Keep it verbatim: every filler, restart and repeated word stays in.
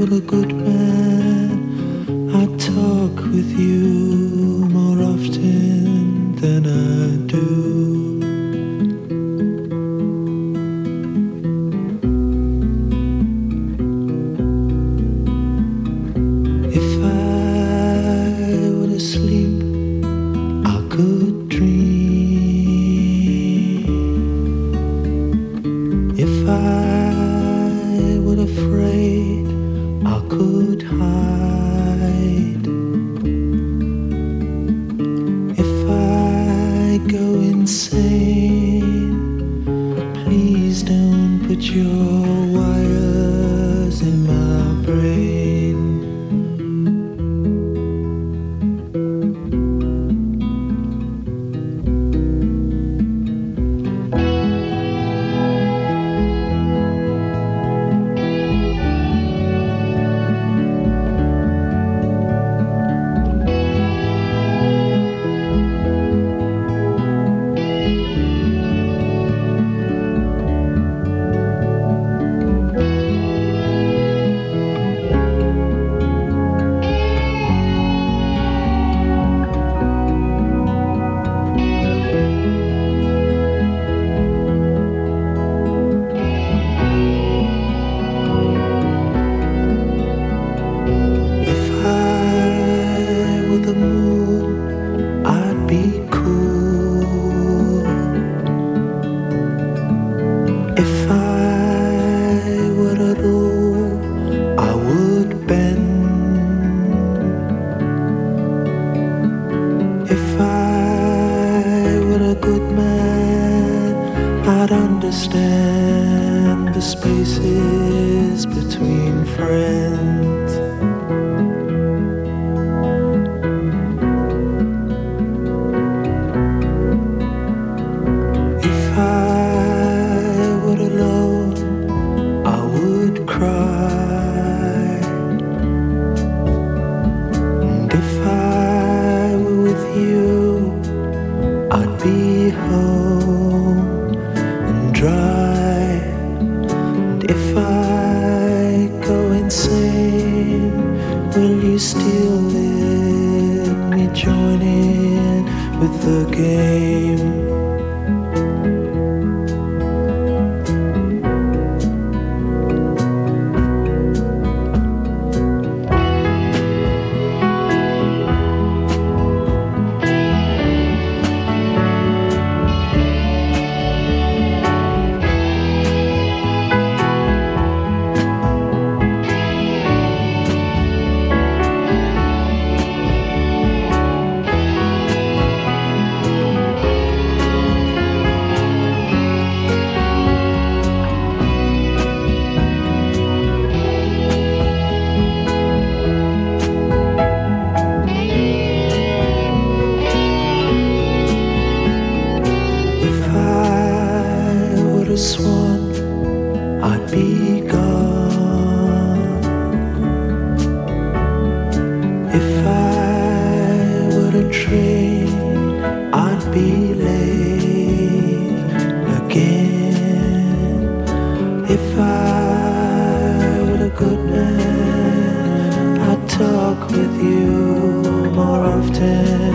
were a good man, I'd talk with you more often than I do. If I were to sleep, I could dream. If I were afraid, I could hide. If I go insane, please don't put your wires in my brain. If I were at all, I would bend. If I were a good man, I'd understand the spaces between friends. If I were alone, I would cry. And if I were with you, I'd be home and dry. And if I go insane, will you still let me join in with the game? A swan, I'd be gone. If I were a train, I'd be late again. If I were a good man, I'd talk with you more often